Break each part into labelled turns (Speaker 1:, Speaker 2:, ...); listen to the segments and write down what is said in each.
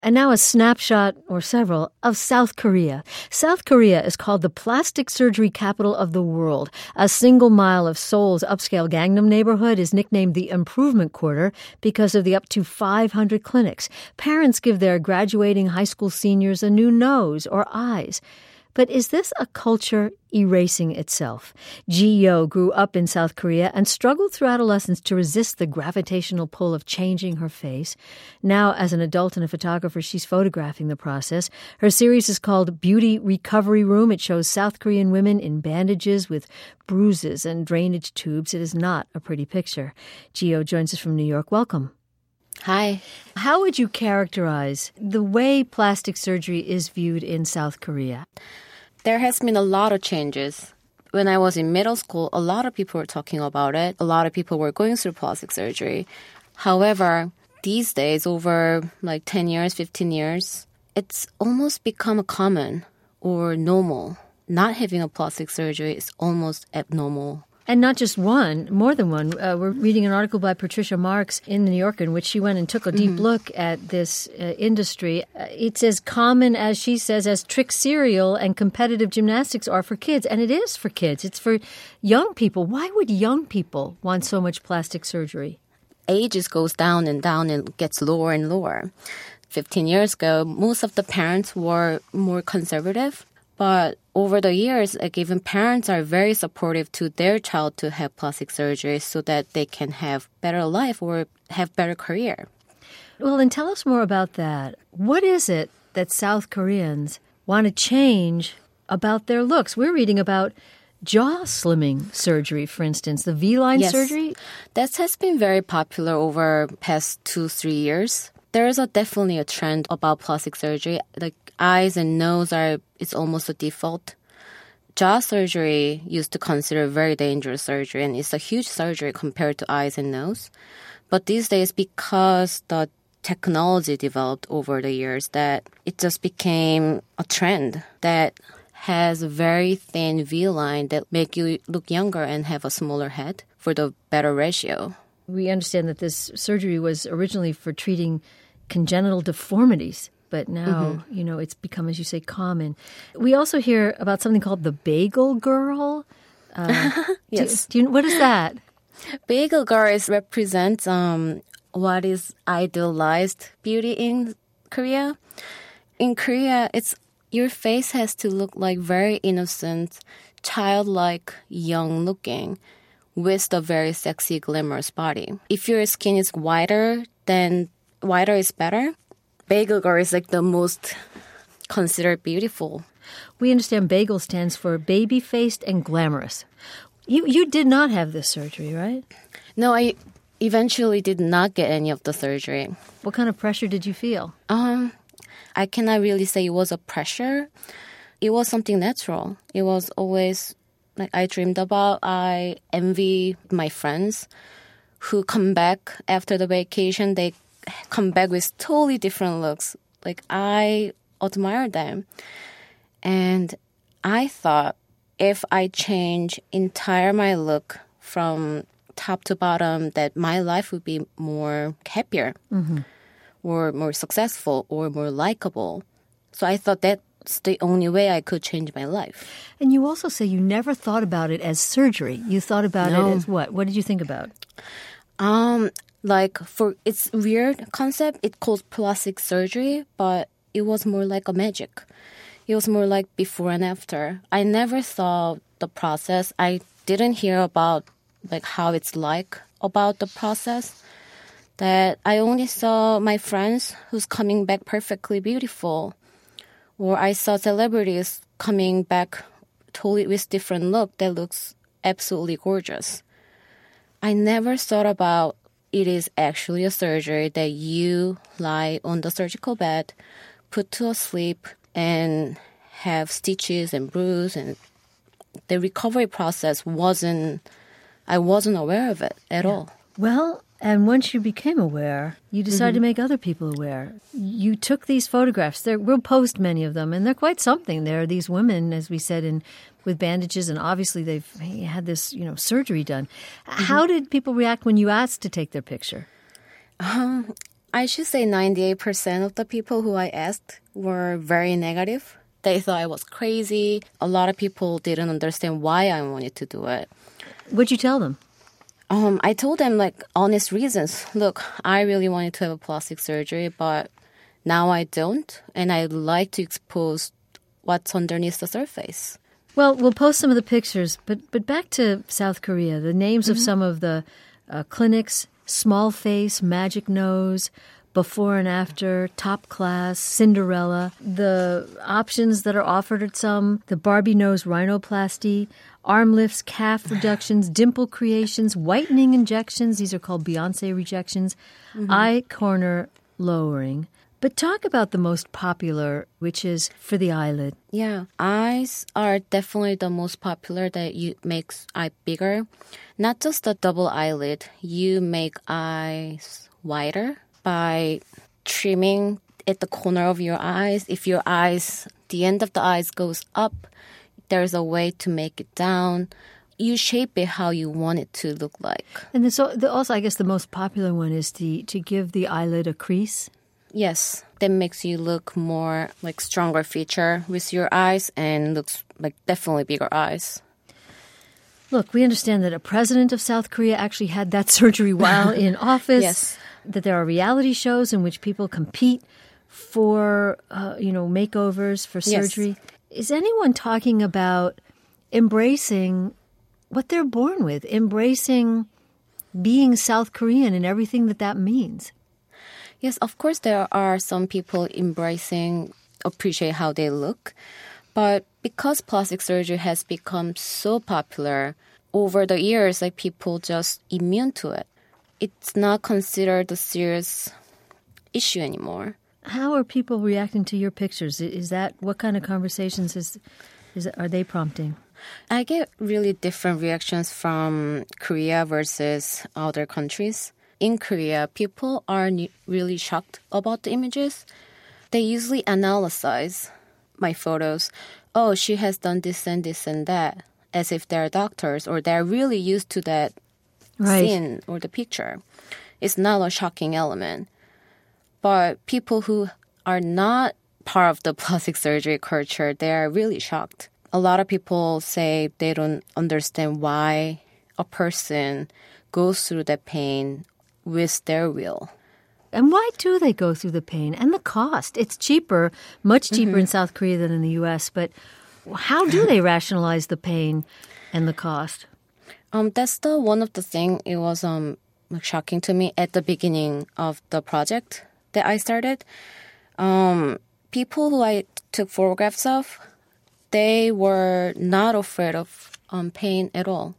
Speaker 1: And now a snapshot, or several, of South Korea. South Korea is called the plastic surgery capital of the world. A single mile of Seoul's upscale Gangnam neighborhood is nicknamed the Improvement Quarter because of the up to 500 clinics. Parents give their graduating high school seniors a new nose or eyes. But is this a culture erasing itself? Ji-yo grew up in South Korea and struggled through adolescence to resist the gravitational pull of changing her face. Now, as an adult and a photographer, she's photographing the process. Her series is called Beauty Recovery Room. It shows South Korean women in bandages with bruises and drainage tubes. It is not a pretty picture. Ji-yo joins us from New York. Welcome.
Speaker 2: Hi.
Speaker 1: How would you characterize the way plastic surgery is viewed in South Korea?
Speaker 2: There has been a lot of changes. When I was in middle school, a lot of people were talking about it. A lot of people were going through plastic surgery. However, these days, over like 10 years, 15 years, it's almost become a common or normal. Not having a plastic surgery is almost abnormal.
Speaker 1: And not just one, more than one. We're reading an article by Patricia Marks in The New Yorker in which she went and took a deep look at this industry. It's as common, as she says, as trick cereal and competitive gymnastics are for kids. And it is for kids. It's for young people. Why would young people want so much plastic surgery?
Speaker 2: Ages goes down and gets lower and lower. 15 years ago, most of the parents were more conservative. But over the years, even parents are very supportive to their child to have plastic surgery so that they can have better life or have better career.
Speaker 1: Well, and tell us more about that. What is it that South Koreans want to change about their looks? We're reading about jaw slimming surgery, for instance, the V-line surgery.
Speaker 2: That has been very popular over past 2-3 years. There is definitely a trend about plastic surgery. Like eyes and nose it's almost a default. Jaw surgery used to consider very dangerous surgery, and it's a huge surgery compared to eyes and nose. But these days, because the technology developed over the years, that it just became a trend that has a very thin V-line that make you look younger and have a smaller head for the better ratio.
Speaker 1: We understand that this surgery was originally for treating congenital deformities, but now, it's become, as you say, common. We also hear about something called the bagel girl.
Speaker 2: Yes.
Speaker 1: What is that?
Speaker 2: Bagel girl represents what is idealized beauty in Korea. In Korea, your face has to look like very innocent, childlike, young looking, with a very sexy, glamorous body. If your skin is whiter, then whiter is better. Bagel girl is like the most considered beautiful.
Speaker 1: We understand bagel stands for baby-faced and glamorous. You did not have this surgery, right?
Speaker 2: No, I eventually did not get any of the surgery.
Speaker 1: What kind of pressure did you feel?
Speaker 2: I cannot really say it was a pressure. It was something natural. It was always like I dreamed about. I envy my friends who come back after the vacation. They come back with totally different looks. Like I admire them. And I thought if I change entire my look from top to bottom, that my life would be more happier or more successful or more likable. So I thought that's the only way I could change my life.
Speaker 1: And you also say you never thought about it as surgery. You thought about it as what? What did you think about?
Speaker 2: It's weird concept. It calls plastic surgery, but it was more like a magic. It was more like before and after. I never saw the process. I didn't hear about like how it's like about the process. That I only saw my friends who's coming back perfectly beautiful. Or I saw celebrities coming back totally with different look that looks absolutely gorgeous. I never thought about it is actually a surgery that you lie on the surgical bed, put to sleep, and have stitches and bruise. And the recovery process I wasn't aware of it at all.
Speaker 1: Well, and once you became aware, you decided to make other people aware. You took these photographs. We'll post many of them, and they're quite something. There are these women, as we said, with bandages, and obviously they've had this, surgery done. How did people react when you asked to take their picture?
Speaker 2: I should say 98% of the people who I asked were very negative. They thought I was crazy. A lot of people didn't understand why I wanted to do it.
Speaker 1: What'd you tell them?
Speaker 2: I told them like honest reasons. Look, I really wanted to have a plastic surgery, but now I don't. And I'd like to expose what's underneath the surface.
Speaker 1: Well, we'll post some of the pictures, but back to South Korea, the names of some of the clinics, Small Face, Magic Nose, Before and After, Top Class, Cinderella, the options that are offered at some, the Barbie Nose Rhinoplasty, arm lifts, calf reductions, dimple creations, whitening injections, these are called Beyonce rejections, eye corner lowering. But talk about the most popular, which is for the eyelid.
Speaker 2: Yeah, eyes are definitely the most popular that makes eye bigger. Not just the double eyelid, you make eyes wider by trimming at the corner of your eyes. If your eyes, the end of the eyes goes up, there's a way to make it down. You shape it how you want it to look like.
Speaker 1: And then also, I guess the most popular one is to give the eyelid a crease.
Speaker 2: Yes, that makes you look more like stronger feature with your eyes and looks like definitely bigger eyes.
Speaker 1: Look, we understand that a president of South Korea actually had that surgery while in office.
Speaker 2: Yes.
Speaker 1: That there are reality shows in which people compete for, makeovers, for surgery. Yes. Is anyone talking about embracing what they're born with, embracing being South Korean and everything that means?
Speaker 2: Yes, of course there are some people appreciate how they look. But because plastic surgery has become so popular, over the years, like people just immune to it. It's not considered a serious issue anymore.
Speaker 1: How are people reacting to your pictures? Is that what kind of conversations are they prompting?
Speaker 2: I get really different reactions from Korea versus other countries. In Korea, people are really shocked about the images. They usually analyze my photos. Oh, she has done this and this and that, as if they're doctors or they're really used to that scene or the picture. It's not a shocking element. But people who are not part of the plastic surgery culture, they are really shocked. A lot of people say they don't understand why a person goes through that pain with their will.
Speaker 1: And why do they go through the pain and the cost? It's cheaper, much cheaper in South Korea than in the U.S., but how do they rationalize the pain and the cost?
Speaker 2: That's one of the things it was shocking to me at the beginning of the project that I started. People who I took photographs of, they were not afraid of pain at all.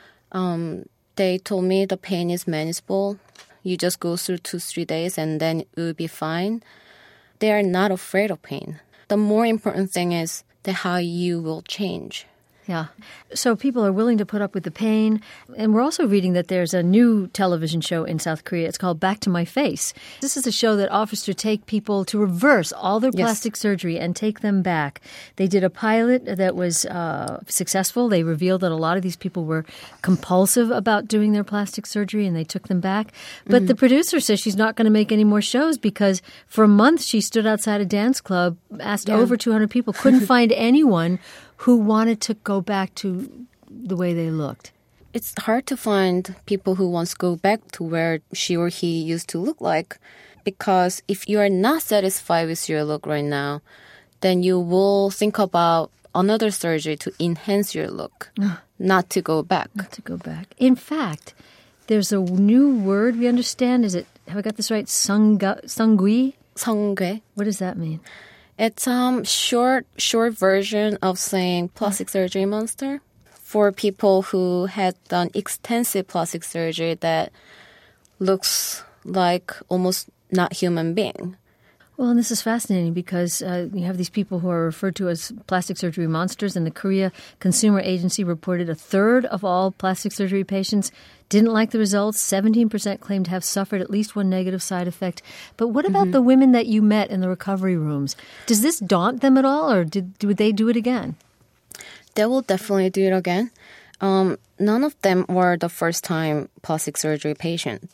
Speaker 2: They told me the pain is manageable. You just go through 2-3 days and then it will be fine. They are not afraid of pain. The more important thing is that how you will change.
Speaker 1: Yeah. So people are willing to put up with the pain. And we're also reading that there's a new television show in South Korea. It's called Back to My Face. This is a show that offers to take people to reverse all their plastic surgery and take them back. They did a pilot that was successful. They revealed that a lot of these people were compulsive about doing their plastic surgery and they took them back. But the producer says she's not going to make any more shows because for a month she stood outside a dance club, asked over 200 people, couldn't find anyone who wanted to go back to the way they looked.
Speaker 2: It's hard to find people who want to go back to where she or he used to look like, because if you are not satisfied with your look right now, then you will think about another surgery to enhance your look, not to go back.
Speaker 1: Not to go back. In fact, there's a new word we understand. Have I got this right? Sungui?
Speaker 2: Sungui.
Speaker 1: What does that mean?
Speaker 2: It's short version of saying plastic surgery monster for people who had done extensive plastic surgery that looks like almost not human being.
Speaker 1: Well, and this is fascinating because you have these people who are referred to as plastic surgery monsters, and the Korea Consumer Agency reported a third of all plastic surgery patients didn't like the results. 17% claimed to have suffered at least one negative side effect. But what about the women that you met in the recovery rooms? Does this daunt them at all, or would they do it again?
Speaker 2: They will definitely do it again. None of them were the first-time plastic surgery patient.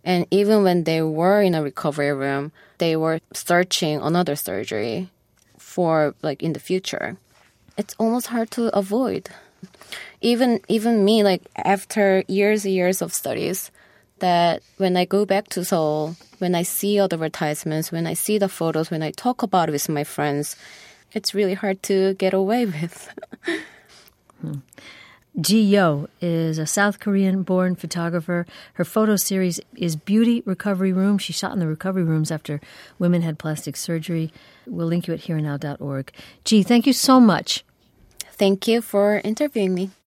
Speaker 2: And even when they were in a recovery room, they were searching another surgery for like in the future. It's almost hard to avoid. Even me, like after years and years of studies, that when I go back to Seoul, when I see all the advertisements, when I see the photos, when I talk about it with my friends, it's really hard to get away with.
Speaker 1: Ji Yo is a South Korean-born photographer. Her photo series is Beauty Recovery Room. She shot in the recovery rooms after women had plastic surgery. We'll link you at herenow.org. Ji, thank you so much.
Speaker 2: Thank you for interviewing me.